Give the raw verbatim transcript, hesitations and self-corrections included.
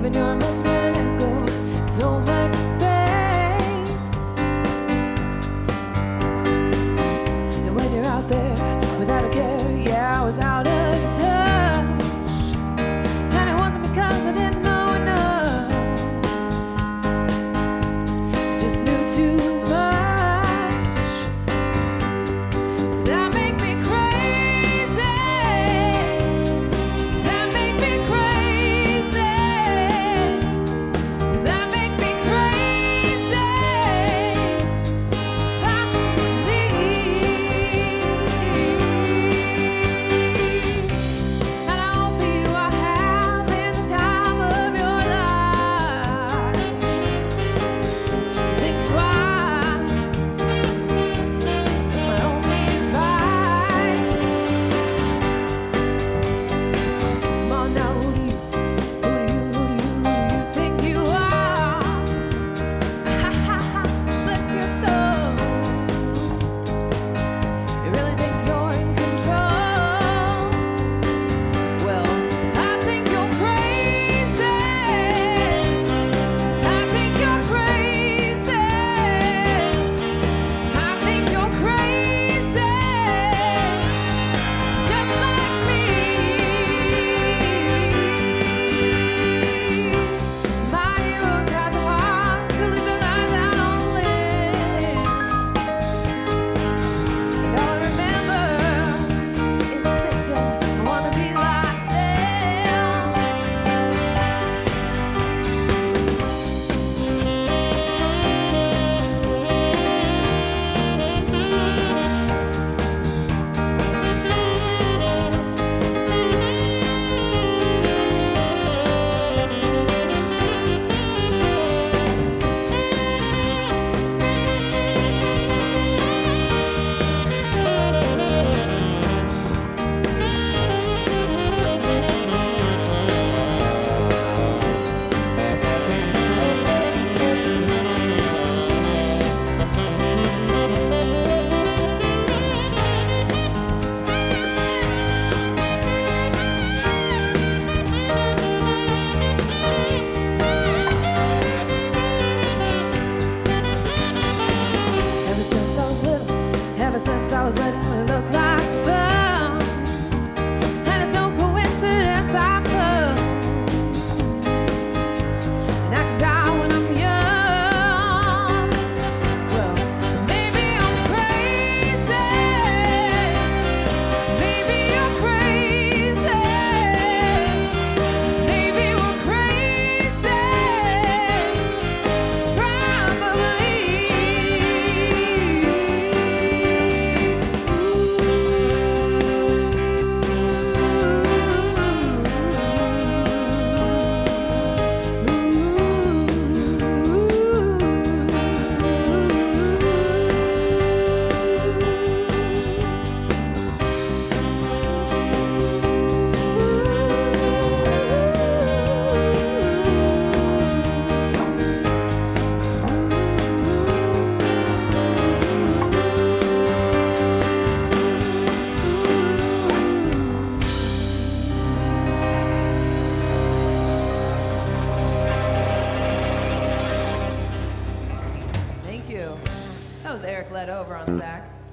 Even you're missing an echo, so much space. And when you're out there without a care, yeah, I was out of touch. And it wasn't because I didn't know enough, I just knew too much. Does that make me crazy? Does that make me crazy? Does that make me crazy? Possibly. And I hope that you are having the time of your life. Think twice. My only advice. Come on now, who do you, who do you, who do you, who do you think you are? Ha ha ha, bless your soul. You really think you're in control? Well, I think you're crazy. I think you're crazy. I think you're crazy. Just like me. My heroes had the heart to lose their lives out on a limb. And all I remember is thinking, I wanna be like them. Ever since I was little, ever since I was little, it looked like fun. And it's no coincidence I come. And I could die when I'm young. Well, maybe I'm crazy. Maybe you're crazy. Maybe we're crazy. Thank you. That was Eric Led over on sax.